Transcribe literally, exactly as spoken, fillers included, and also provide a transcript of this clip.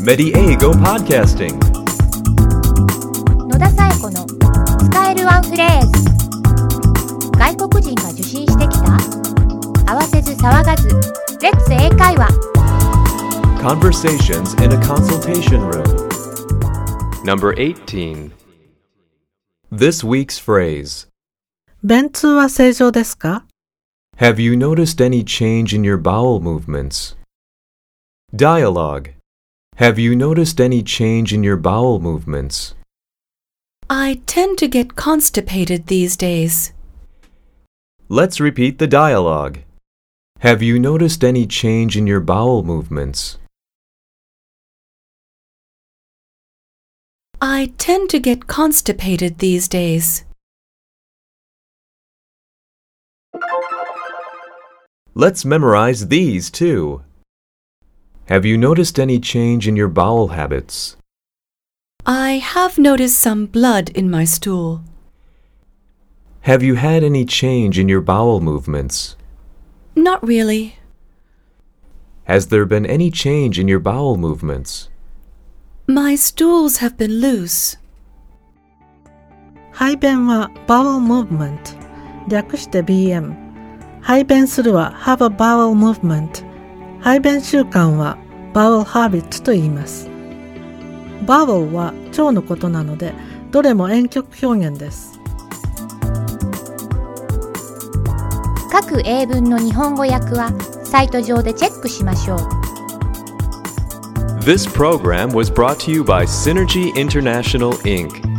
Mediego Podcasting 野田紗友子の使えるワンフレーズ。外国人が受信してきた？慌てず騒がずレッツ英会話。 Conversations in a Consultation Room Number eighteen This week's phrase 便通は正常ですか？ Have you noticed any change in your bowel movements? Dialogue Have you noticed any change in your bowel movements? I tend to get constipated these days. Let's repeat the dialogue. Have you noticed any change in your bowel movements? I tend to get constipated these days. Let's memorize these too. Have you noticed any change in your bowel habits? I have noticed some blood in my stool. Have you had any change in your bowel movements? Not really. Has there been any change in your bowel movements? My stools have been loose. 排便は bowel movement 略して ビーエム。 排便するは have a bowel movement。 排便習慣は bowel habit と言います。 bowel は腸のことなのでどれも婉曲表現です。 各英文の日本語訳はサイト上でチェックしましょう。 This program was brought to you by Synergy International, Incorporated